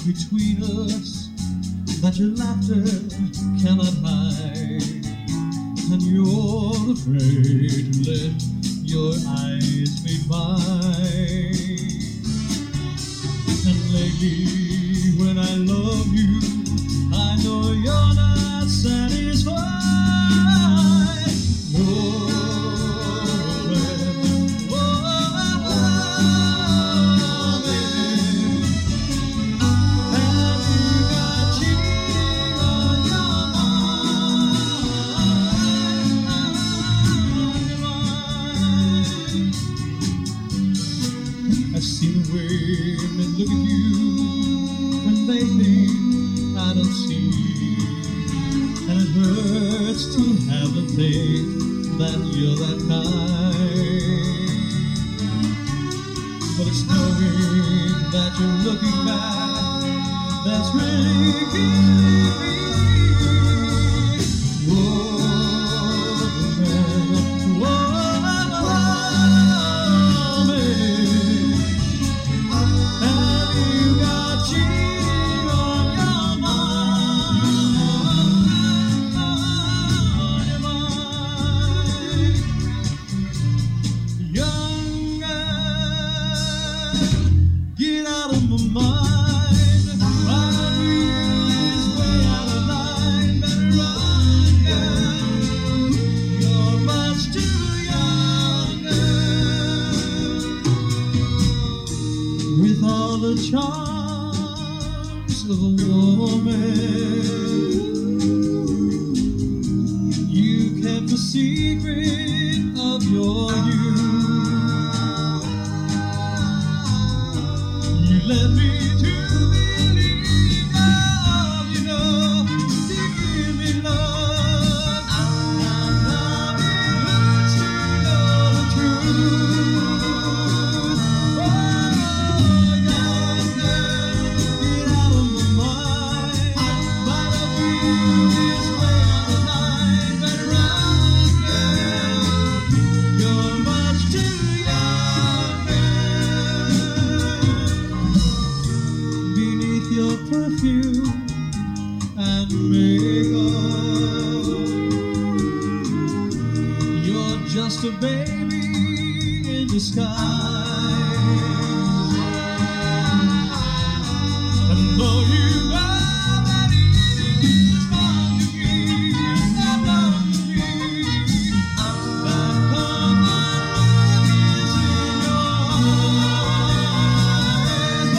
between us that your laughter cannot hide, and you're afraid to let your eyes meet mine. And lately, when I love you, I know you're not satisfied. Look at you when they think I don't see, and it hurts to have them think that you're that kind. But it's knowing that you're looking back that's breaking me. Charms of a woman, you kept the secret of your youth. You led me to believe all you know, to give me love. I'm not much to know the truth. Just a baby in disguise, and though you know that it is wrong to me, it's not wrong to me, that common love is in your eyes.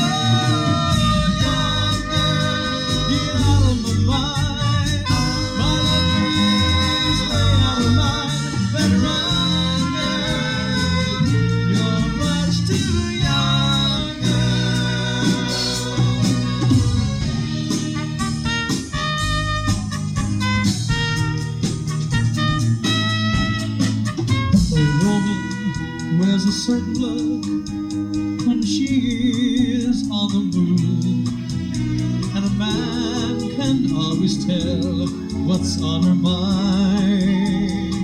Oh, get out of my mind, my love is way out of line, better run. Wears a certain look when she is on the move, and a man can always tell what's on her mind.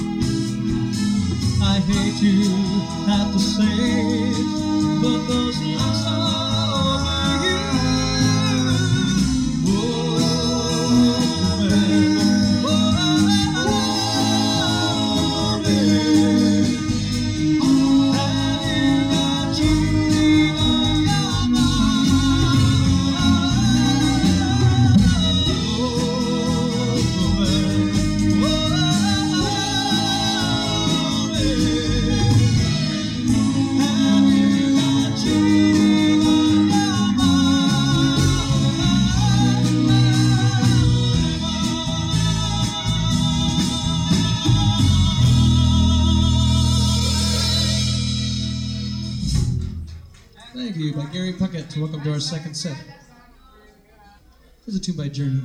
I hate to have to say it, but those looks are over you. Thank you, by Gary Puckett, to welcome to our second set. Here's a tune by Journey.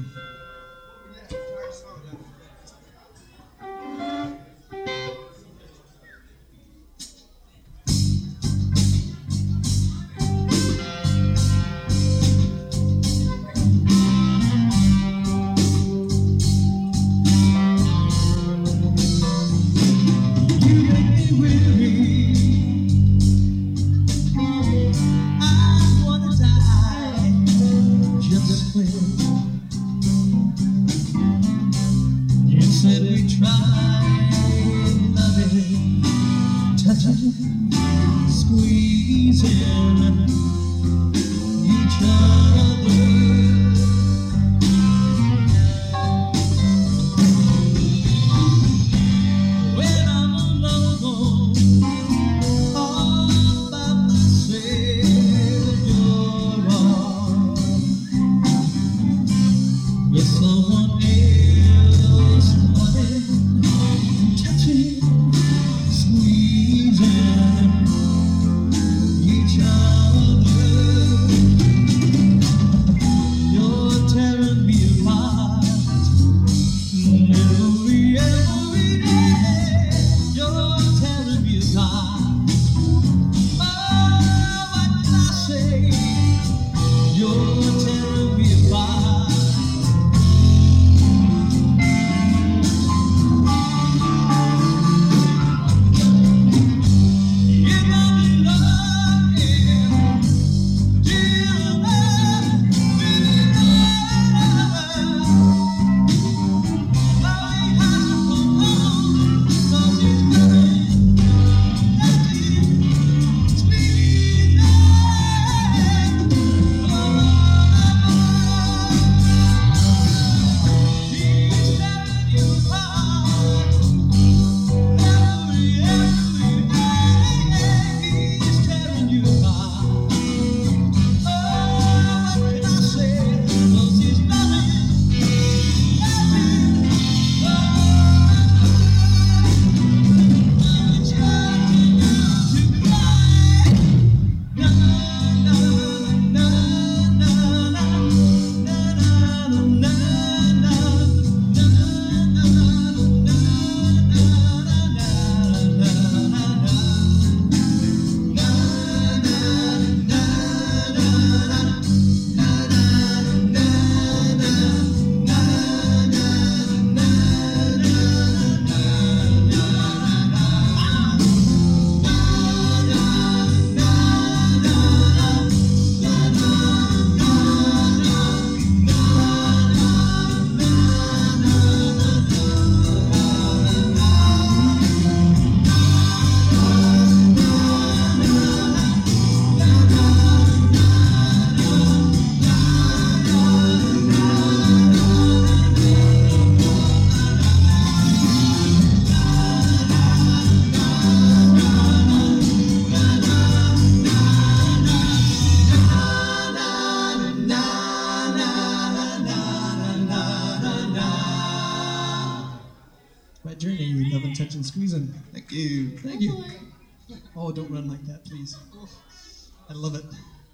I wanna die. squeezing each other. When I'm alone, all by myself, you're on with someone else, loving, touching, squeezing each other. You're tearing me apart, every day. You're tearing me apart. Oh, what did I say? You're tearing me apart. You got me looking, dear love, really love. Lonely has to come home, 'cause it's nothing, sweet love. He's tearing you apart. Every day, he's tearing you apart. Oh, what can I say? 'Cause he's nothing, it's hurting you to cry. Na na na na na na na na Right, Journey, you love and touch and squeezing. Thank you. Thank you. Oh, don't run like that, please. I love it.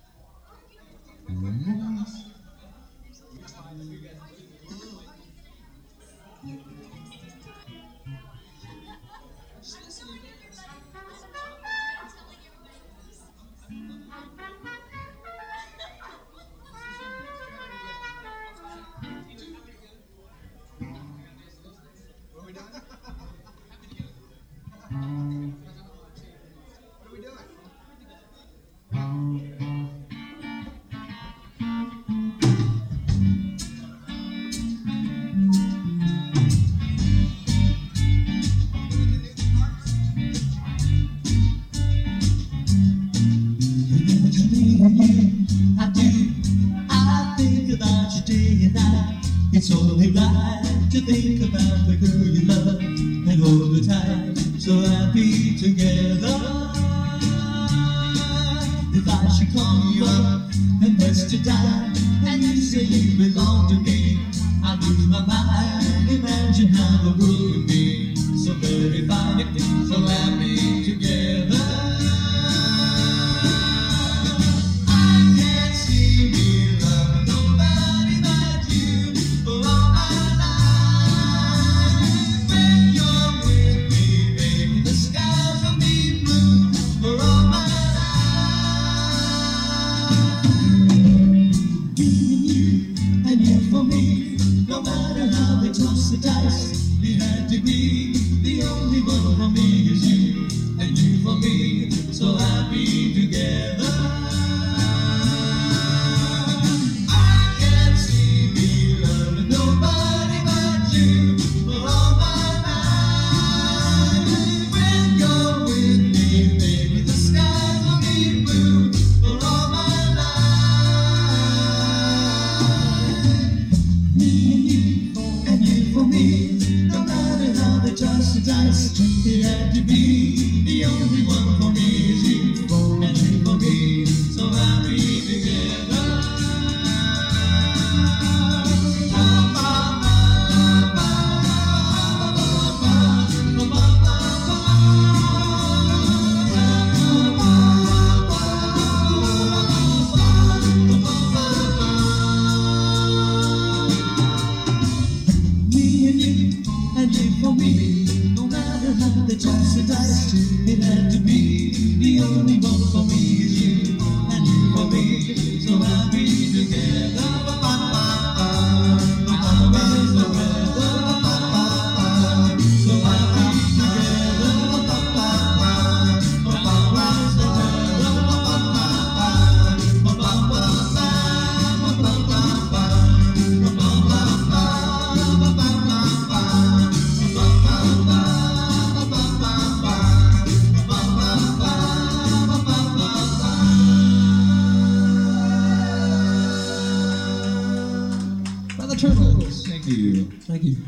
I think about you day and night. It's only right to think about the girl you love and all the time so happy together. If I should call you up and press to die, and you say you belong to me, I lose my mind. Imagine how the world would be so very fine, so happy together. You had to be the only one for me is you, and you for me, so happy together. I can't see me loving nobody but you for all my life. When you're with me, toss the dice. It had to be the only one for me is you, and you for me, so happy together. For me, no matter how they toss the dice, it had to be the only one for me is you, and you for me, so happy together. Always together, so happy together. Always Turtles. Thank you. Thank you.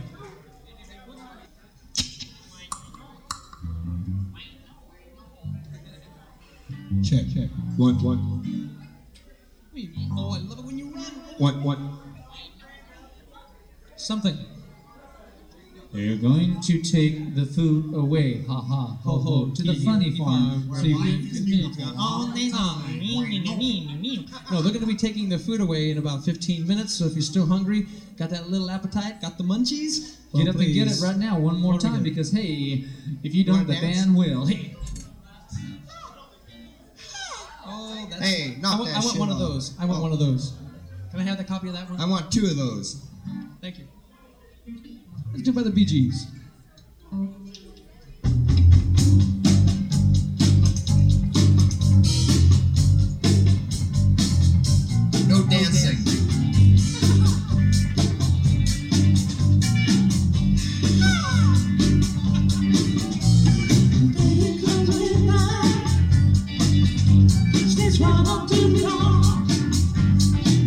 Check. One. Oh, I love it when you run. One. Something. They're going to take the food away, ha ha, ho ho, to the funny farm. So you No, they're going to be taking the food away in about 15 minutes, so if you're still hungry, got that little appetite, got the munchies, get up and get it right now one more time, because hey, if you don't, the band will. Hey. Oh, that's... Hey, knock that I want shit one of off. those. I want one of those. Can I have the copy of that one? I want 2 of those. Thank you. Let's do it by the Bee Gees. No dancing.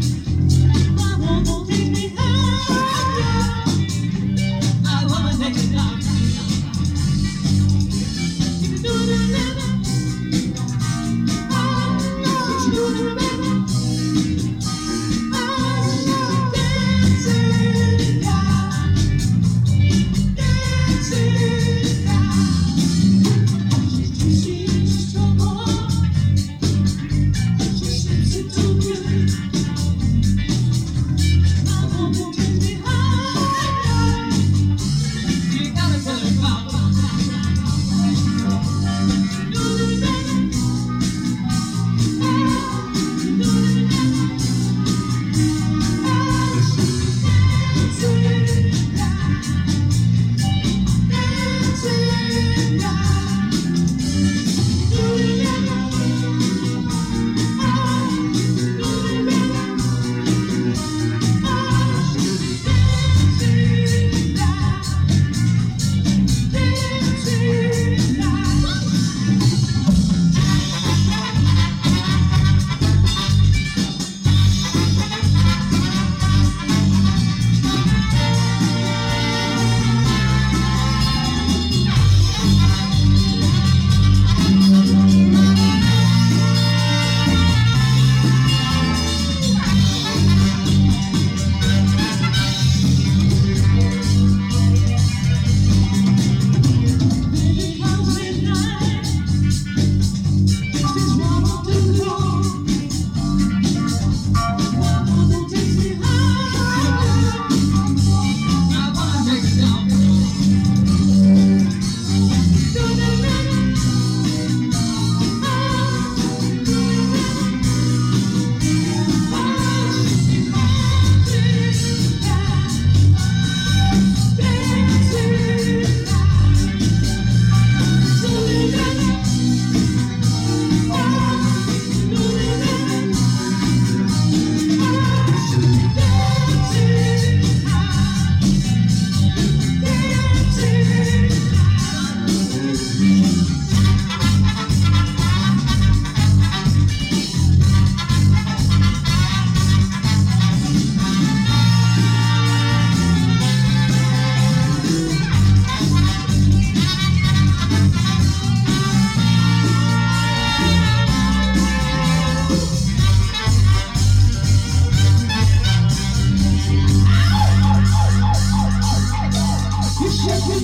I wanna make it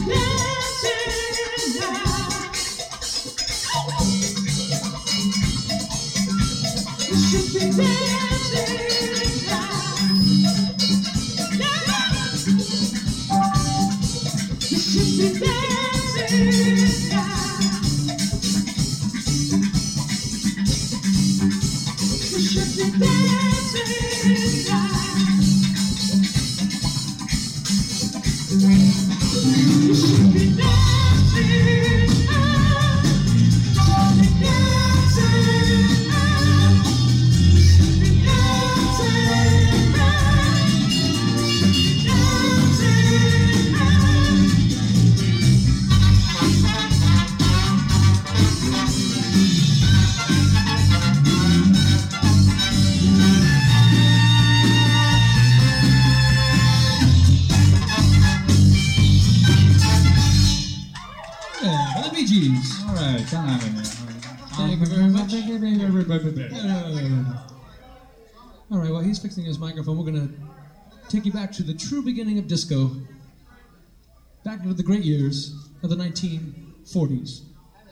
The Bee Gees. All right, done. Thank you very much. All right, while he's fixing his microphone, we're going to take you back to the true beginning of disco, back into the great years of the 1940s.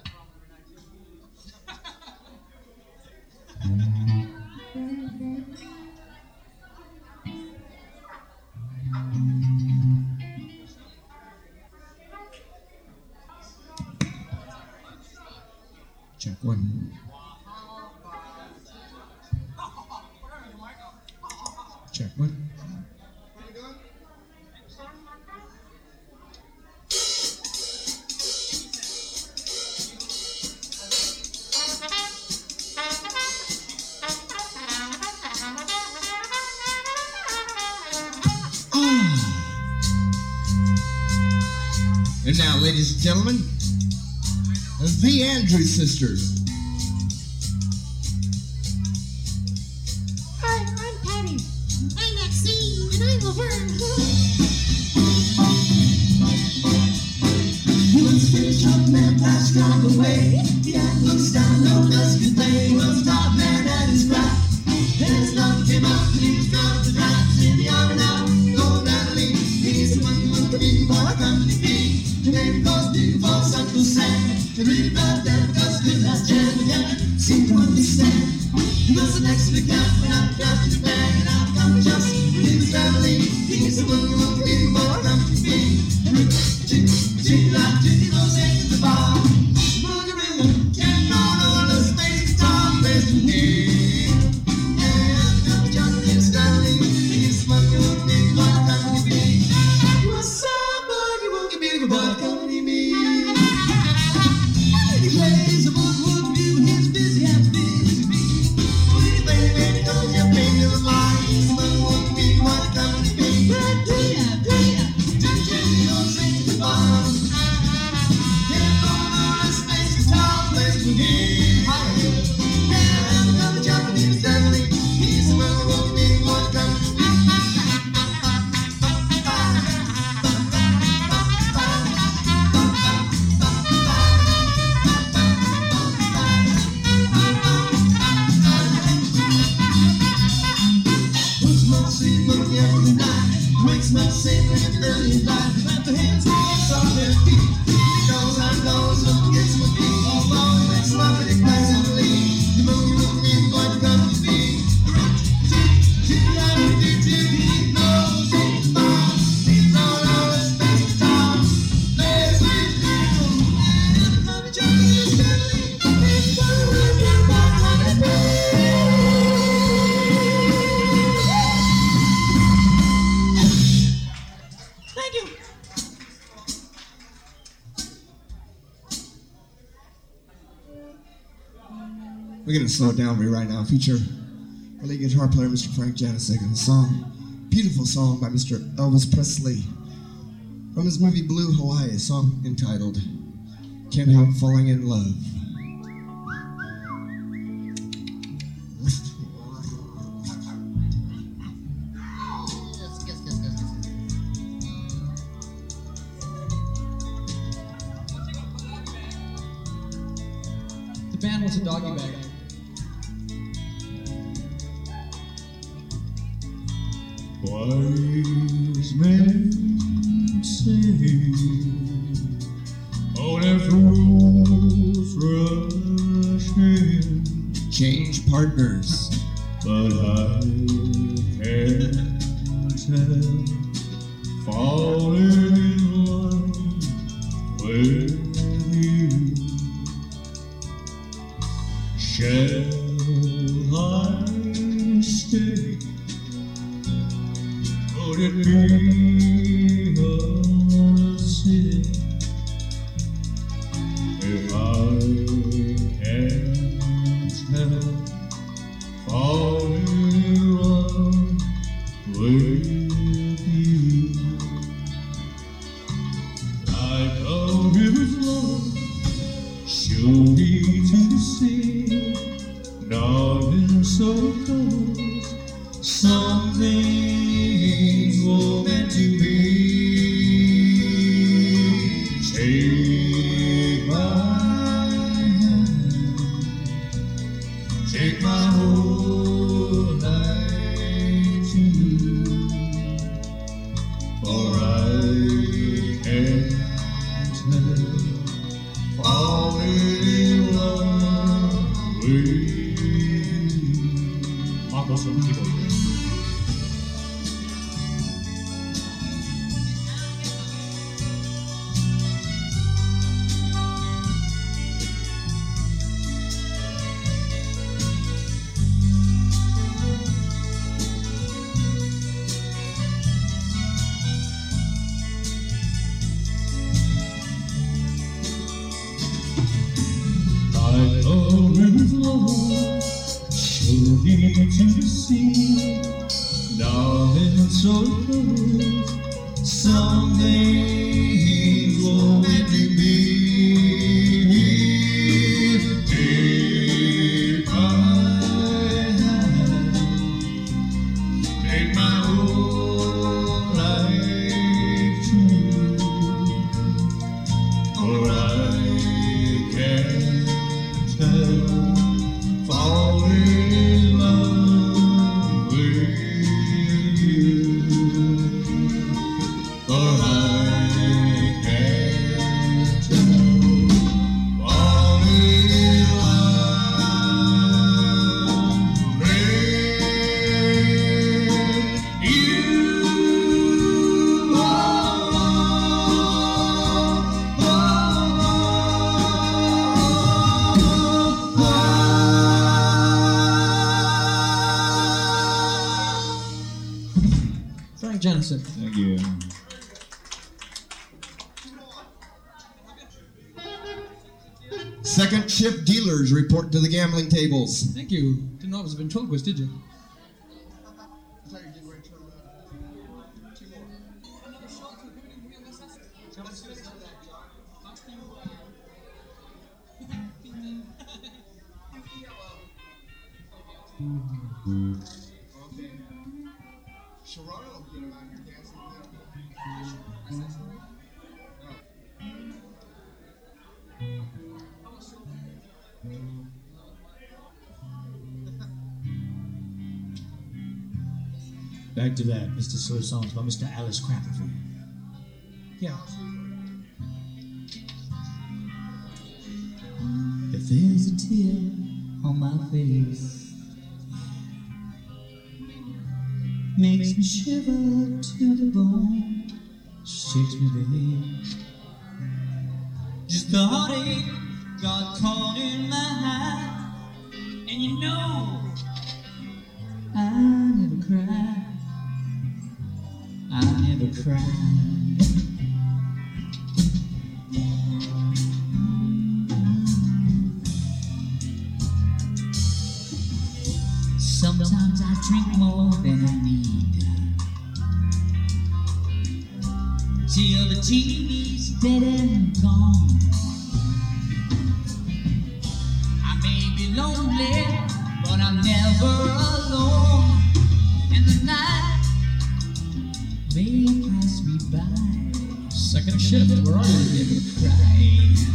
Check one. Check one. And now, ladies and gentlemen, the Andrews Sisters. Hi, I'm Patty. I'm Maxine, and I'm Laverne. Once finished up, man, flash gone away. The eye looks down, no dust can play. Was top man at his crack. Then his love came up, and he was drunk to drafts in the army now. Go Natalie, he's the one who will be for a company fee. The name goes beautiful, Uncle Sam. The read about that, cause good last jam again. Seem to understand. He was the next big cat when I got to the bag, and I've come just when he was traveling. He's the one who will be for a company fee. We're going to slow it down for you right now. Feature our lead guitar player, Mr. Frank Janicek, and a song, beautiful song by Mr. Elvis Presley from his movie Blue Hawaii, a song entitled Can't Help Falling in Love. The band wants a doggy bag. Wise men say partners. But I can't help falling in love with you. Shall I stay? Would it be a sin if I can't help falling in love with you? Like a river's flow, should be to the sea, darling, so close, some things were meant to be. Take my hand, take my whole life too, for I can't help falling in love with you. Marcos on keyboard. Like a river's flow, should be to the sea, darling, so close, some things were meant to be. Take my hand, take my whole life too, for I can't falling in love with you, for I can't help falling in love with you. Frank Janicek. Thank you. Second shift dealers report to the gambling tables. Thank you. Didn't know it was a ventriloquist, did you? Back to that, Mr. Slow Songs by Mr. Alice Crapper. Yeah. If there's a tear on my face, makes me shiver to the bone, shakes me, babe. Just the heartache got caught in my hand, and you know I never cry. I never cry. Sometimes I drink more than I need, till the TV's dead and gone. I may be lonely, but I'm never alone. And the night may pass me by. Second shift. Where are you? Never cry.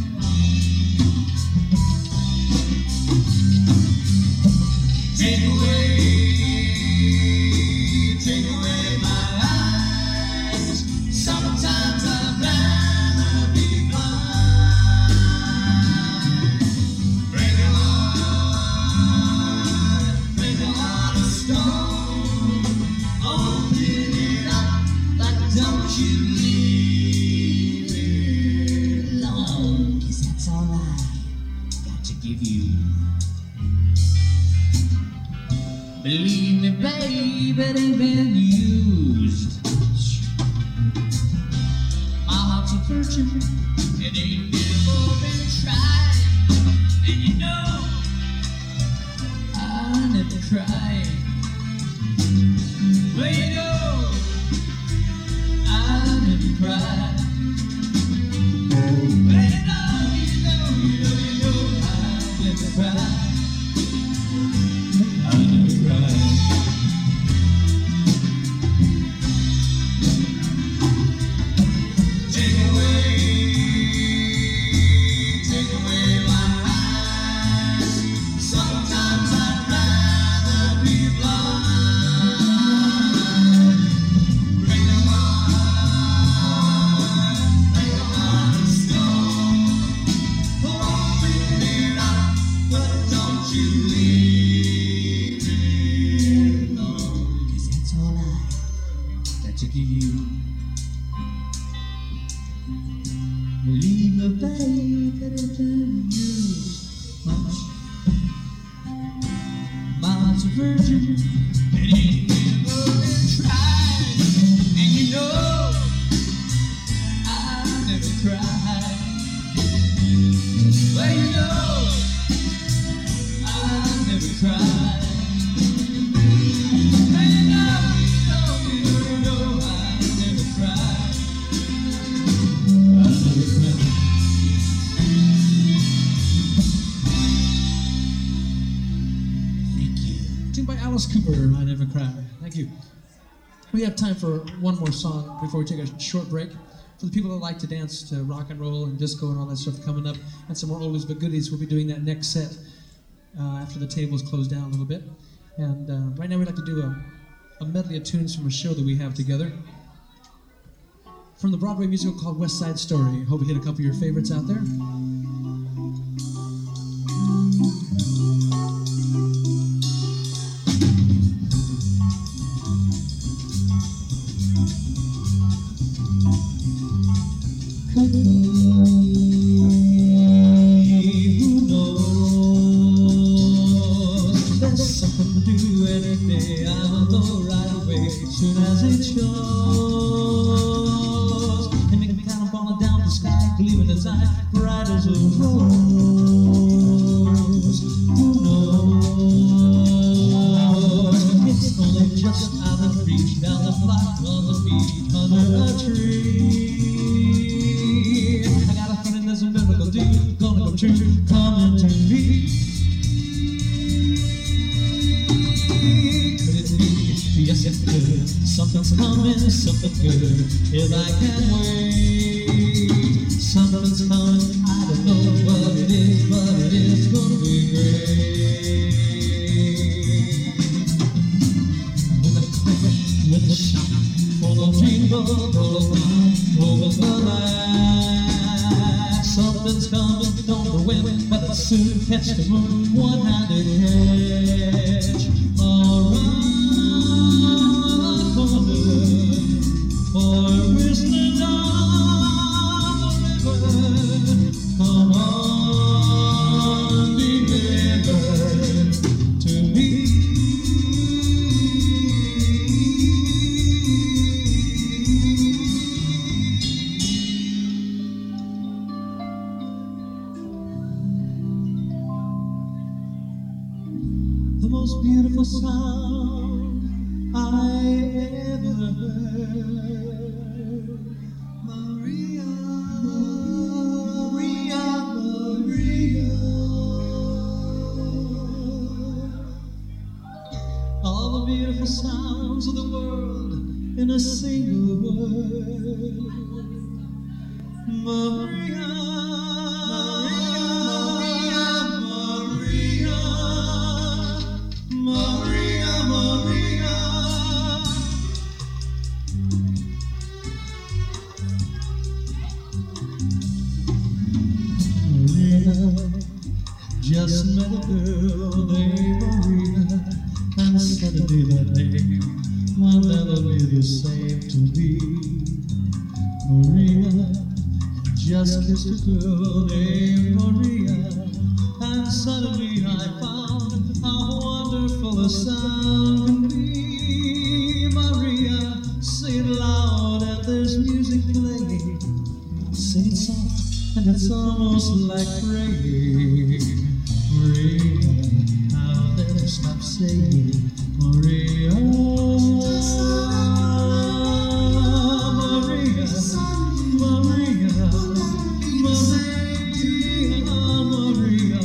Take away my eyes. Sometimes I'd rather be blind. give you. Believe me, babe, it ain't been used. My heart's a virgin, it ain't never been tried. And you know, I never cried. Well, you know, I never cried. Well, you know, I never cried. I never cried. Take away my eyes. Sometimes I'd rather be blind. Break a heart of stone. Open it up, but don't you leave me alone. 'Cause that's all I got to give you. Believe me, babe, that it didn't use much. My heart's a virgin, it ain't never been tried. And you know, I never cried. Well, you know, I never cried. Well, you know, I never cried. I never cried. Thank you. Tune by Alice Cooper, I Never Cry. Thank you. We have time for one more song before we take a short break. For the people that like to dance to rock and roll and disco and all that stuff coming up, and some more oldies but goodies, we'll be doing that next set after the tables close down a little bit. And right now we'd like to do a medley of tunes from a show that we have together. From the Broadway musical called West Side Story. Hope you hit a couple of your favorites out there. Who knows? There's something to do any day. I'll know right away, soon as it shows. And make a cannonball down the sky, gleaming its eye, bright as a rose. Who knows? It's only just out of reach, down the block, on the beach, under a tree. I got a feeling there's a miracle deed gonna come true, coming to me. Could it be? Yes, it could. Something's coming, something good. If I can wait, something's coming. I don't know what it is, but it is gonna be great. With the shout, full of jingle, full of fun, over the light. Something's coming, don't know when, but I'll soon catch the moon, one-handed catch. Around the corner, or whistling down the river. Come on, deliver to me. The most beautiful sound I ever heard. Maria, Maria, Maria. All the beautiful sounds of the world in a single word. Maria, Maria, Maria, Maria. Maria, just met a girl named Maria, and suddenly that name will never be the same to me. Maria, just kissed a girl named Maria, and and suddenly I found how wonderful a sound can be. Maria, say it loud and there's music playing. Sing it soft and it's almost like praying. Maria, I'll never stop saying Maria. Maria, Maria, Maria,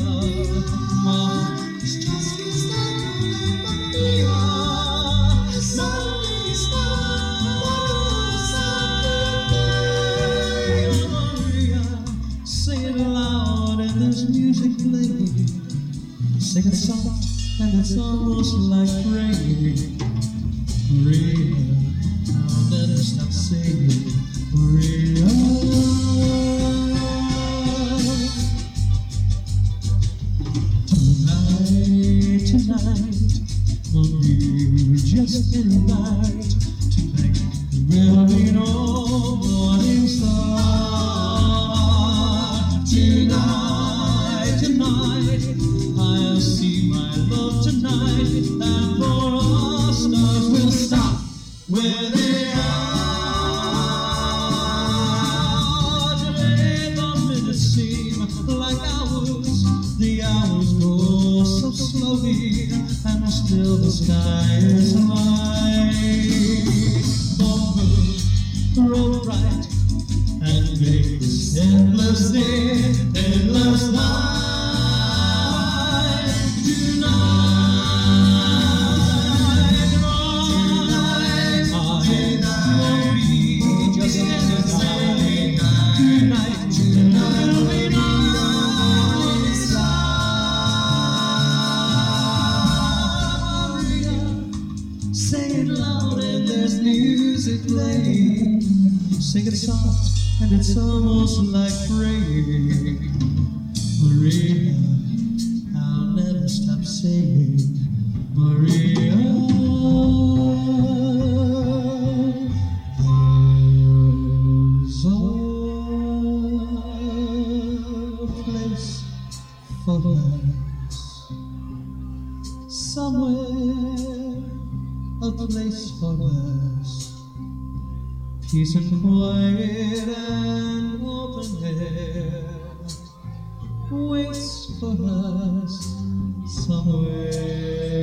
sing it loud and there's music playing. Sing it soft and it's almost like praying. Maria, I'll never stop singing Maria. Tonight, Maria, just any night. Tonight, will be no morning star. Tonight, I'll see my love tonight, and for our stars will stop where they are. Today the minutes seem like hours, the hours go so slowly, and still the sky is high. The moon rose bright and made this endless day, endless night. Sing it soft and it's almost like praying. Maria, I'll never stop saying Maria. There's a place for us somewhere, a place for us. Peace and quiet and open air waits for us somewhere.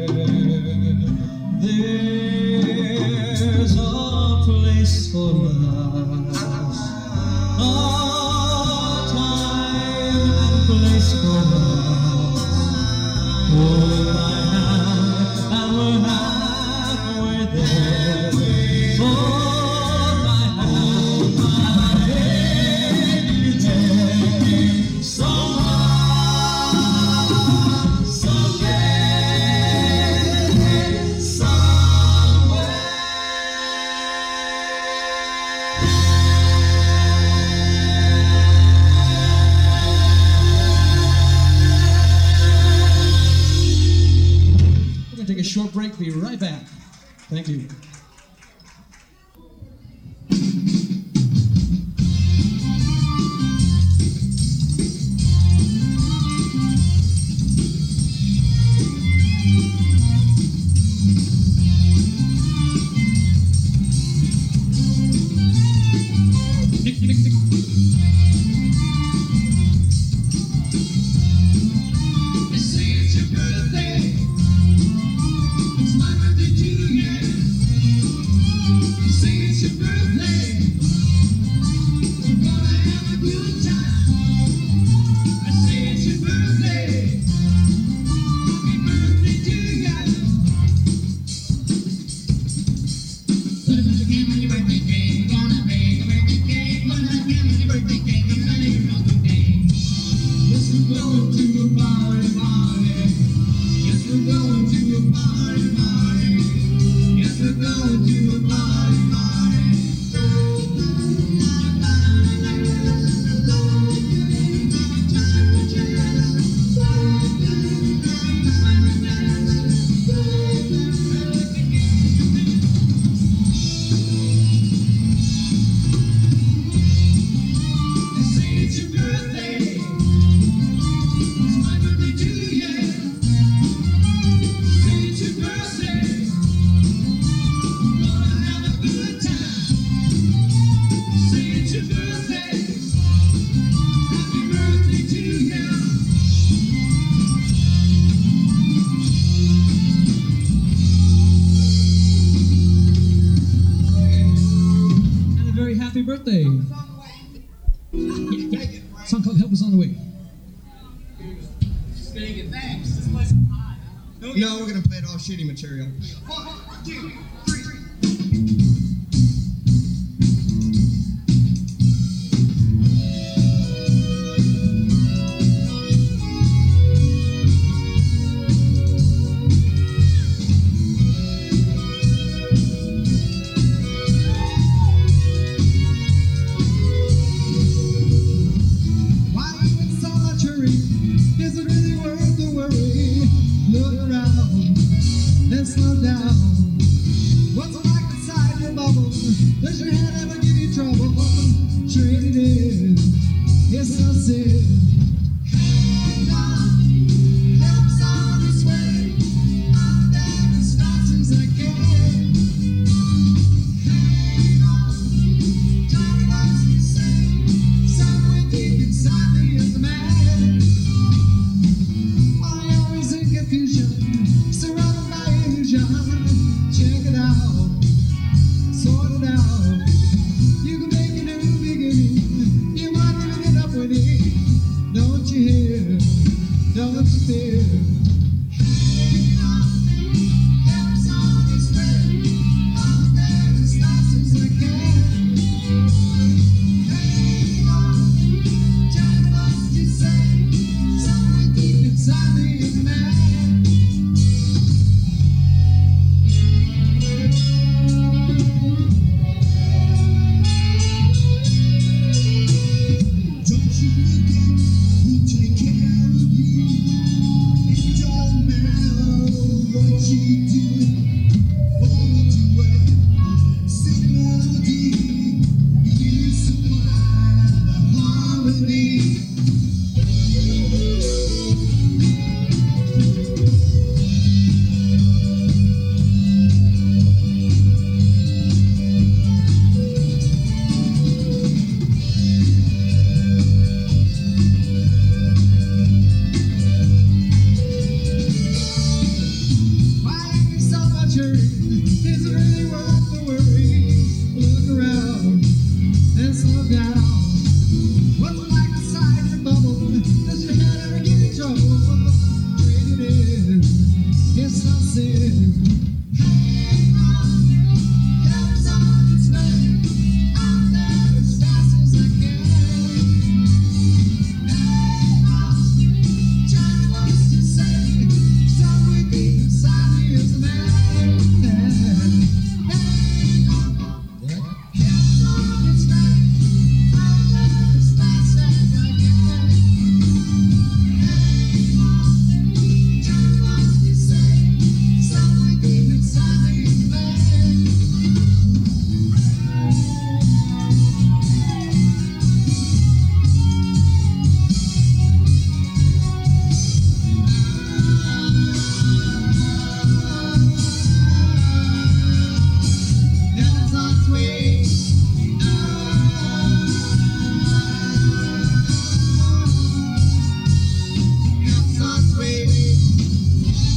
There's a place for us, a time and place for us. Hold my hand and we're halfway there. Take a short break, be right back. Thank you. They say it's your birthday. It's my birthday too, yeah. birthday. Yeah. Song called Help Is On The Way. No, we're gonna play it all shitty material. 1, 2, 3. Why are you in so much hurry? Is it really worth the worry? Look around and slow down. What's it like inside your bubble? Does your head ever give you trouble? Trade it in. It's no sin. Hang on, help's on its way. I'm there as fast as I can. Hang on, time lost to say. Somewhere deep inside me is the man. I always in confusion, surrounded by illusion. Check it out, sort it out. You can make a new beginning. You might even end up winning. Don't you hear? Don't you fear? Hang on, help's on its way. I'm there as fast as I can. Hang on, time lost to say. Somewhere deep inside me is a man. Don't you look up, who take care of you? It don't matter what you do. All too well, sing melody. You supply the harmony. Why are you so much hurry? Is it really worth the worry? Look around and slow down. What's it like inside your bubble? Does your head ever give you trouble? Trade it in. It's no sin. Hang on, help's on its way. I'm there as fast as I can. Hang on, time lost to say. Somewhere deep inside me is the man. Hang on, help's on its way. I'm there as fast as I can. Hang on, time lost to say. Somewhere deep inside me is the man. Help's on its way. Help's on its way.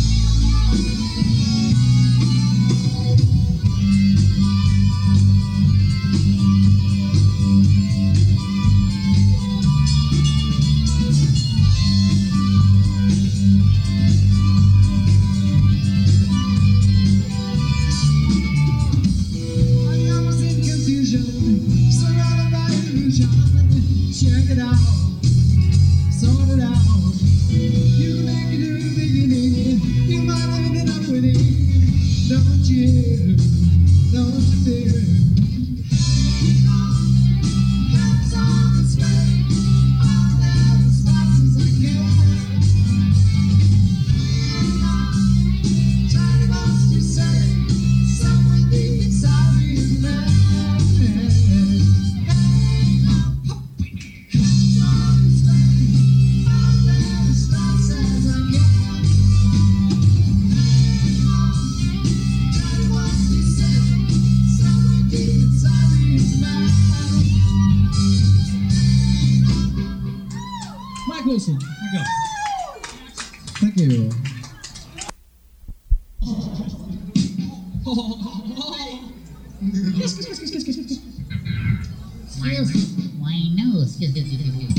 I was in confusion, surrounded by illusion. Check it out, sort it out. You can make a new beginning. You might even end up winning. Don't you hear? Don't you fear? Hang on, help's on its way. I'm there as fast as I can. Hang on, time lost to say. Somewhere deep inside me is a man. Hang on, help's on its way. I'm there as fast as I can. Hang on, time lost to say. Somewhere deep inside me is a man. Mike Wilson. Here we go. Thank you. Why no?